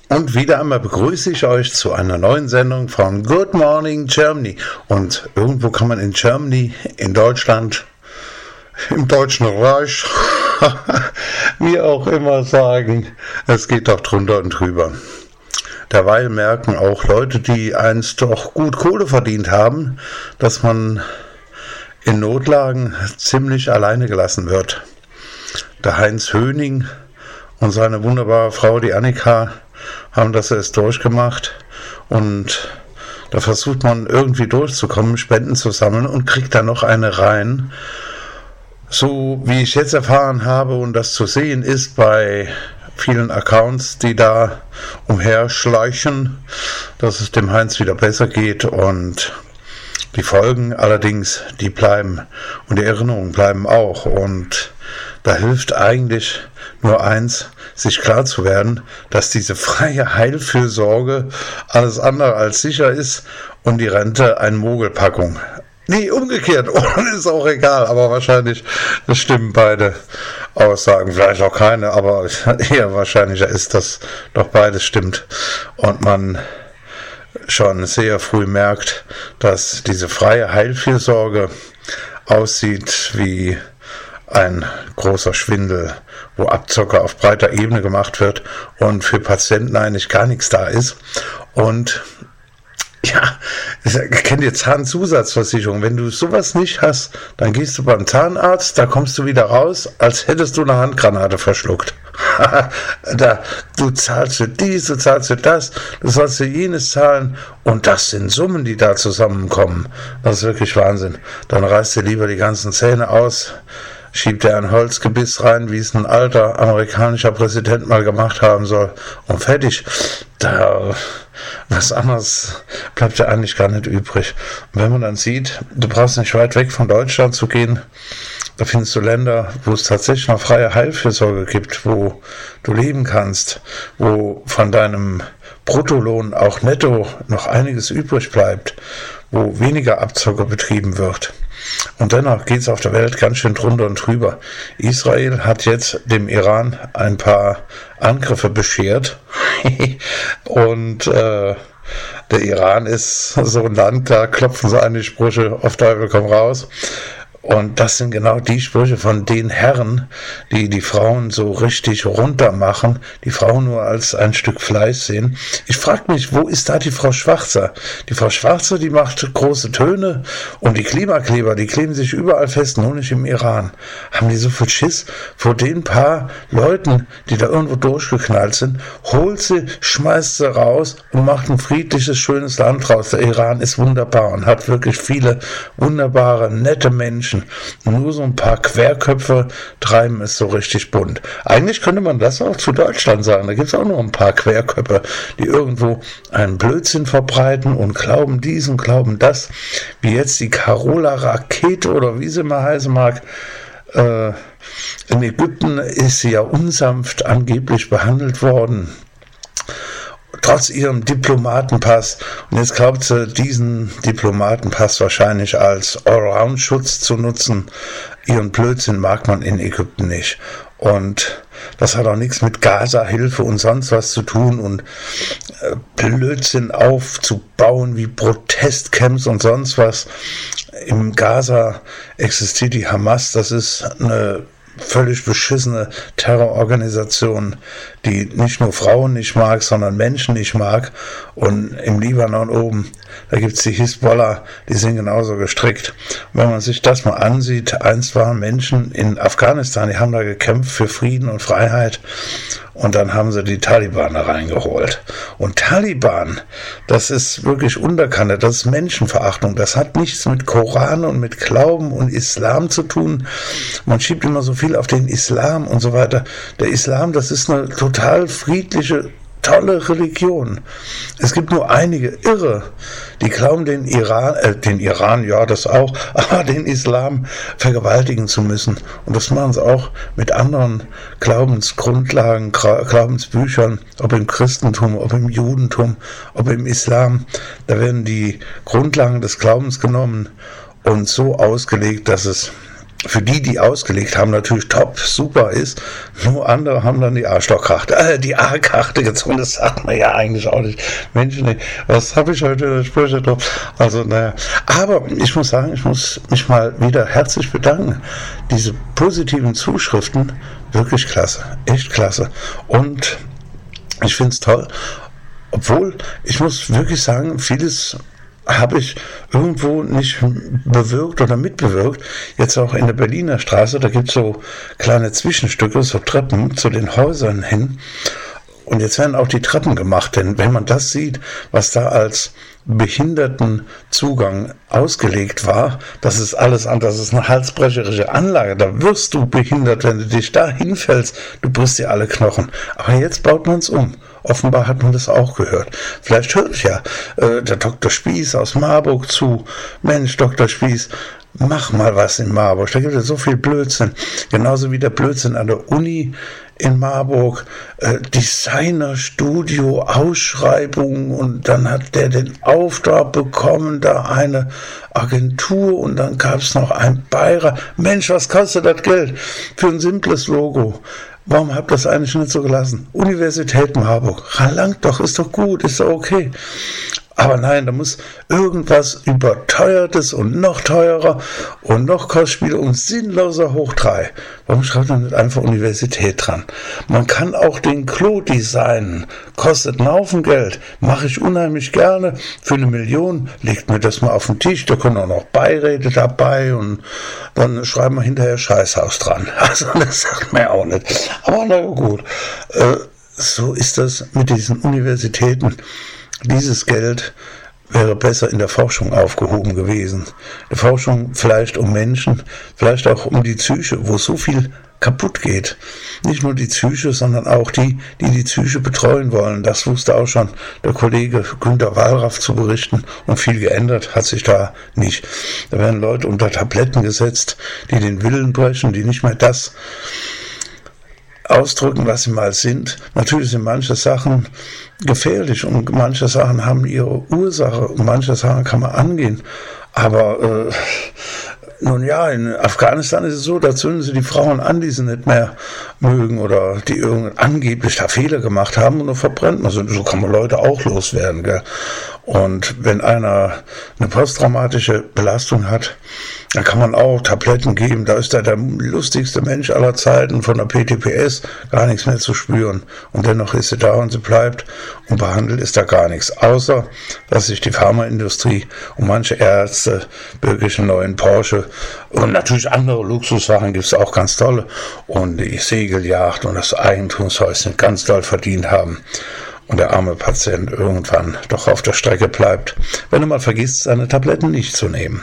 Und wieder einmal begrüße ich euch zu einer neuen Sendung von Good Morning Germany. Und irgendwo kann man in Germany, in Deutschland, im Deutschen Reich, wie auch immer sagen, es geht doch drunter und drüber. Derweil merken auch Leute, die einst doch gut Kohle verdient haben, dass man in Notlagen ziemlich alleine gelassen wird. Der Heinz Höning und seine wunderbare Frau, die Annika, haben das erst durchgemacht und da versucht man irgendwie durchzukommen, Spenden zu sammeln und kriegt dann noch eine rein. So wie ich jetzt erfahren habe und das zu sehen ist bei vielen Accounts, die da umherschleichen, dass es dem Heinz wieder besser geht und die Folgen allerdings, die bleiben und die Erinnerungen bleiben auch und da hilft eigentlich nur eins, sich klar zu werden, dass diese freie Heilfürsorge alles andere als sicher ist und die Rente eine Mogelpackung. Nee, umgekehrt, ist auch egal, aber wahrscheinlich stimmen beide Aussagen, vielleicht auch keine, aber eher wahrscheinlicher ist, dass doch beides stimmt und man schon sehr früh merkt, dass diese freie Heilfürsorge aussieht wie ein großer Schwindel, wo Abzocke auf breiter Ebene gemacht wird und für Patienten eigentlich gar nichts da ist. Und ja, kennt ihr Zahnzusatzversicherung? Wenn du sowas nicht hast, dann gehst du beim Zahnarzt, da kommst du wieder raus, als hättest du eine Handgranate verschluckt. Du zahlst für dies, du zahlst für das, du sollst für jenes zahlen und das sind Summen, die da zusammenkommen. Das ist wirklich Wahnsinn. Dann reißt dir lieber die ganzen Zähne aus, schiebt er ein Holzgebiss rein, wie es ein alter amerikanischer Präsident mal gemacht haben soll und fertig. Was anderes bleibt ja eigentlich gar nicht übrig. Und wenn man dann sieht, du brauchst nicht weit weg von Deutschland zu gehen, da findest du Länder, wo es tatsächlich noch freie Heilfürsorge gibt, wo du leben kannst, wo von deinem Bruttolohn auch netto noch einiges übrig bleibt, wo weniger Abzocke betrieben wird. Und dennoch geht es auf der Welt ganz schön drunter und drüber. Israel hat jetzt dem Iran ein paar Angriffe beschert und der Iran ist so ein Land, da klopfen sie an die Sprüche, auf Teufel komm raus. Und das sind genau die Sprüche von den Herren, die die Frauen so richtig runter machen, die Frauen nur als ein Stück Fleisch sehen. Ich frage mich, wo ist da die Frau Schwarzer? Die Frau Schwarzer, die macht große Töne und die Klimakleber, die kleben sich überall fest, nur nicht im Iran. Haben die so viel Schiss vor den paar Leuten, die da irgendwo durchgeknallt sind? Holt sie, schmeißt sie raus und macht ein friedliches, schönes Land draus. Der Iran ist wunderbar und hat wirklich viele wunderbare, nette Menschen. Nur so ein paar Querköpfe treiben es so richtig bunt. Eigentlich könnte man das auch zu Deutschland sagen. Da gibt es auch noch ein paar Querköpfe, die irgendwo einen Blödsinn verbreiten und glauben dies und glauben das. Wie jetzt die Carola Rakete oder wie sie mal heißen mag. In Ägypten ist sie ja unsanft angeblich behandelt worden. Trotz ihrem Diplomatenpass. Und jetzt glaubt sie, diesen Diplomatenpass wahrscheinlich als Allround-Schutz zu nutzen. Ihren Blödsinn mag man in Ägypten nicht. Und das hat auch nichts mit Gaza-Hilfe und sonst was zu tun und Blödsinn aufzubauen wie Protestcamps und sonst was. Im Gaza existiert die Hamas, das ist eine völlig beschissene Terrororganisation, die nicht nur Frauen nicht mag, sondern Menschen nicht mag. Und im Libanon oben, da gibt's die Hisbollah, die sind genauso gestrickt. Und wenn man sich das mal ansieht, einst waren Menschen in Afghanistan, die haben da gekämpft für Frieden und Freiheit. Und dann haben sie die Taliban da reingeholt. Und Taliban, das ist wirklich Unterkante, das ist Menschenverachtung. Das hat nichts mit Koran und mit Glauben und Islam zu tun. Man schiebt immer so viel auf den Islam und so weiter. Der Islam, das ist eine total friedliche, tolle Religion. Es gibt nur einige Irre, die glauben, den Iran, ja, das auch, aber den Islam vergewaltigen zu müssen. Und das machen sie auch mit anderen Glaubensgrundlagen, Glaubensbüchern, ob im Christentum, ob im Judentum, ob im Islam. Da werden die Grundlagen des Glaubens genommen und so ausgelegt, dass es für die ausgelegt haben, natürlich top, super ist. Nur andere haben dann die Arschlochkarte, die A-Karte gezogen. Das sagt man ja eigentlich auch nicht. Menschen, was habe ich heute für Sprüche drauf? Also, naja. Aber ich muss sagen, ich muss mich mal wieder herzlich bedanken. Diese positiven Zuschriften, wirklich klasse, echt klasse. Und ich finde es toll. Obwohl, ich muss wirklich sagen, vieles habe ich irgendwo nicht bewirkt oder mitbewirkt. Jetzt auch in der Berliner Straße, da gibt es so kleine Zwischenstücke, so Treppen zu den Häusern hin. Und jetzt werden auch die Treppen gemacht, denn wenn man das sieht, was da als Behindertenzugang ausgelegt war, das ist alles anders, das ist eine halsbrecherische Anlage, da wirst du behindert, wenn du dich da hinfällst, du brichst dir alle Knochen. Aber jetzt baut man es um. Offenbar hat man das auch gehört. Vielleicht hört ja der Dr. Spieß aus Marburg zu. Mensch, Dr. Spieß, mach mal was in Marburg. Da gibt es so viel Blödsinn. Genauso wie der Blödsinn an der Uni in Marburg. Designerstudio, Ausschreibung, und dann hat der den Auftrag bekommen, da eine Agentur, und dann gab es noch einen Beirat. Mensch, was kostet das Geld für ein simples Logo? Warum habt ihr das eigentlich nicht so gelassen? Universität Marburg, langt doch, ist doch gut, ist doch okay. Aber nein, da muss irgendwas Überteuertes und noch teurer und noch Kostspiele und sinnloser hoch 3. Warum schreibt man nicht einfach Universität dran? Man kann auch den Klo designen. Kostet einen Haufen Geld. Mache ich unheimlich gerne. Für 1 Million legt mir das mal auf den Tisch. Da können auch noch Beiräte dabei und dann schreiben wir hinterher Scheißhaus dran. Also das sagt man ja auch nicht. Aber na gut. So ist das mit diesen Universitäten. Dieses Geld wäre besser in der Forschung aufgehoben gewesen. Die Forschung vielleicht um Menschen, vielleicht auch um die Psyche, wo so viel kaputt geht. Nicht nur die Psyche, sondern auch die Psyche betreuen wollen. Das wusste auch schon der Kollege Günter Wallraff zu berichten, und viel geändert hat sich da nicht. Da werden Leute unter Tabletten gesetzt, die den Willen brechen, die nicht mehr das ausdrücken, was sie mal sind. Natürlich sind manche Sachen gefährlich und manche Sachen haben ihre Ursache und manche Sachen kann man angehen. Aber nun ja, in Afghanistan ist es so, da zünden sie die Frauen an, die sie nicht mehr mögen oder die angeblich da Fehler gemacht haben, und dann verbrennt man sie. So kann man Leute auch loswerden, gell? Und wenn einer eine posttraumatische Belastung hat, dann kann man auch Tabletten geben. Da ist der lustigste Mensch aller Zeiten von der PTBS, gar nichts mehr zu spüren. Und dennoch ist sie da und sie bleibt, und behandelt ist da gar nichts. Außer, dass sich die Pharmaindustrie und manche Ärzte wirklich einen neuen Porsche und natürlich andere Luxussachen gibt es auch ganz tolle, und die Segelyacht und das Eigentumshäuschen ganz doll verdient haben. Und der arme Patient irgendwann doch auf der Strecke bleibt, wenn er mal vergisst, seine Tabletten nicht zu nehmen.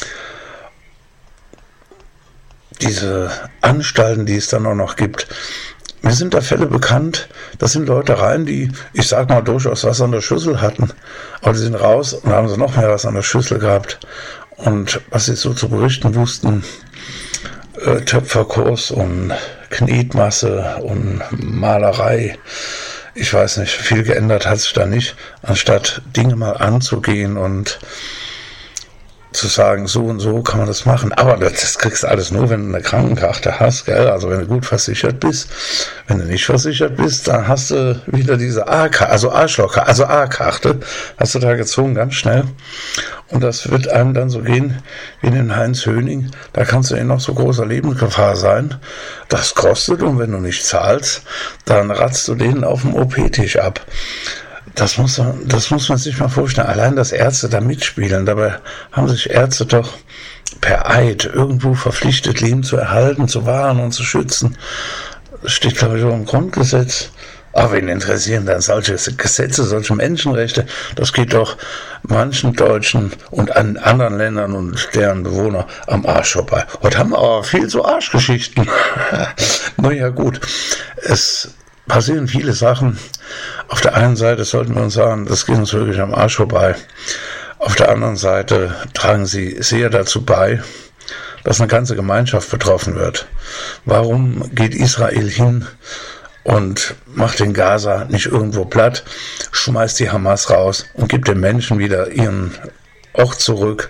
Diese Anstalten, die es dann auch noch gibt, mir sind da Fälle bekannt, das sind Leute rein, die, ich sag mal, durchaus was an der Schüssel hatten, aber die sind raus und haben sie noch mehr was an der Schüssel gehabt. Und was sie so zu berichten wussten, Töpferkurs und Knetmasse und Malerei, ich weiß nicht, viel geändert hat sich da nicht, anstatt Dinge mal anzugehen und zu sagen, so und so kann man das machen. Aber das kriegst du alles nur, wenn du eine Krankenkarte hast, gell? Also wenn du gut versichert bist. Wenn du nicht versichert bist, dann hast du wieder diese A-Karte, also Arschlochkarte, also A-Karte, hast du da gezogen, ganz schnell. Und das wird einem dann so gehen wie den Heinz Höning. Da kannst du in noch so großer Lebensgefahr sein. Das kostet, und wenn du nicht zahlst, dann ratzt du den auf dem OP-Tisch ab. Das muss man sich mal vorstellen. Allein, dass Ärzte da mitspielen. Dabei haben sich Ärzte doch per Eid irgendwo verpflichtet, Leben zu erhalten, zu wahren und zu schützen. Das steht, glaube ich, auch im Grundgesetz. Aber wen interessieren dann solche Gesetze, solche Menschenrechte? Das geht doch manchen Deutschen und an anderen Ländern und deren Bewohner am Arsch vorbei. Heute haben wir aber viel so Arschgeschichten. Naja, gut. Es passieren viele Sachen. Auf der einen Seite sollten wir uns sagen, das geht uns wirklich am Arsch vorbei. Auf der anderen Seite tragen sie sehr dazu bei, dass eine ganze Gemeinschaft betroffen wird. Warum geht Israel hin und macht den Gaza nicht irgendwo platt, schmeißt die Hamas raus und gibt den Menschen wieder ihren Ort zurück,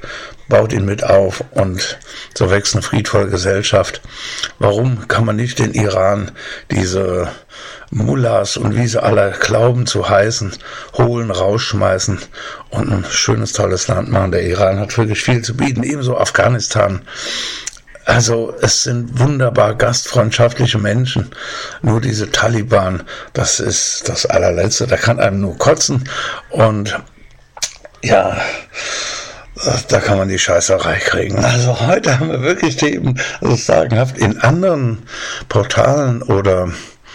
baut ihn mit auf und so wächst eine friedvolle Gesellschaft. Warum kann man nicht den Iran, diese Mullahs und wie sie alle glauben zu heißen, holen, rausschmeißen und ein schönes, tolles Land machen? Der Iran hat wirklich viel zu bieten, ebenso Afghanistan. Also es sind wunderbar gastfreundschaftliche Menschen. Nur diese Taliban, das ist das allerletzte. Da kann einem nur kotzen. Und ja, da kann man die Scheißerei kriegen. Also heute haben wir wirklich Themen, also sagenhaft in anderen Portalen oder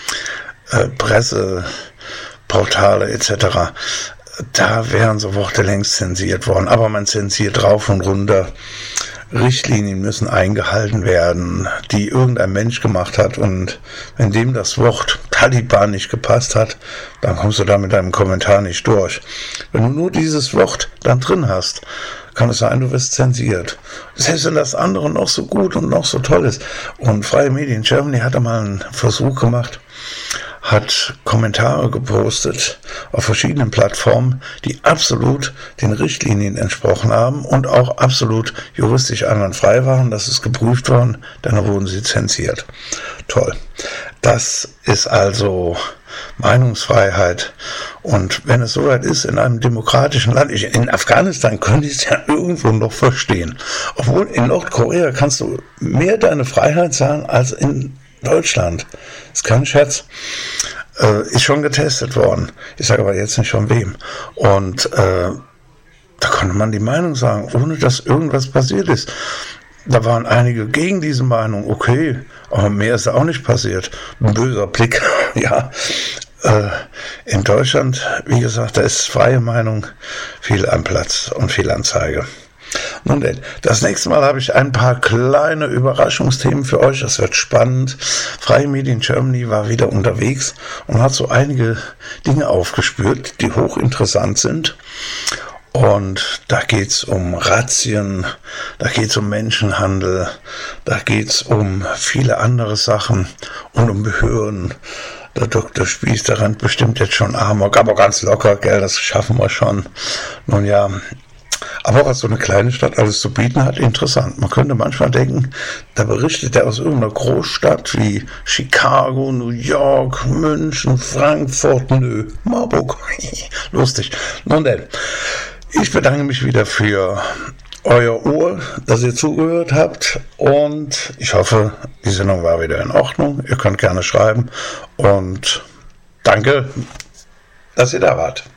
Presseportale etc., da wären so Worte längst zensiert worden. Aber man zensiert rauf und runter. Richtlinien müssen eingehalten werden, die irgendein Mensch gemacht hat, und wenn dem das Wort Taliban nicht gepasst hat, dann kommst du da mit deinem Kommentar nicht durch. Wenn du nur dieses Wort dann drin hast, kann es sein, du wirst zensiert. Selbst wenn das andere noch so gut und noch so toll ist. Und Freie Medien Germany hat einmal einen Versuch gemacht, hat Kommentare gepostet auf verschiedenen Plattformen, die absolut den Richtlinien entsprochen haben und auch absolut juristisch einwandfrei waren. Das ist geprüft worden, dann wurden sie zensiert. Toll. Das ist also Meinungsfreiheit. Und wenn es soweit ist in einem demokratischen Land, in Afghanistan könnte ich es ja irgendwo noch verstehen. Obwohl in Nordkorea kannst du mehr deine Freiheit sagen als in Deutschland. Ist kein Scherz. Ist schon getestet worden. Ich sage aber jetzt nicht von wem. Und da konnte man die Meinung sagen, ohne dass irgendwas passiert ist. Da waren einige gegen diese Meinung. Okay, aber mehr ist auch nicht passiert. Ein böser Blick. Ja. In Deutschland, wie gesagt, da ist freie Meinung viel am Platz und viel Anzeige. Nun denn, das nächste Mal habe ich ein paar kleine Überraschungsthemen für euch. Das wird spannend. Freie Medien Germany war wieder unterwegs und hat so einige Dinge aufgespürt, die hochinteressant sind. Und da geht's um Razzien, da geht's um Menschenhandel, da geht's um viele andere Sachen und um Behörden. Der Dr. Spieß, der rennt bestimmt jetzt schon amok, aber ganz locker, gell, das schaffen wir schon. Nun ja, aber was so eine kleine Stadt alles zu bieten hat, interessant. Man könnte manchmal denken, da berichtet er aus irgendeiner Großstadt wie Chicago, New York, München, Frankfurt, Marburg. Lustig. Nun denn, ich bedanke mich wieder für euer Ohr, dass ihr zugehört habt, und ich hoffe, die Sendung war wieder in Ordnung. Ihr könnt gerne schreiben und danke, dass ihr da wart.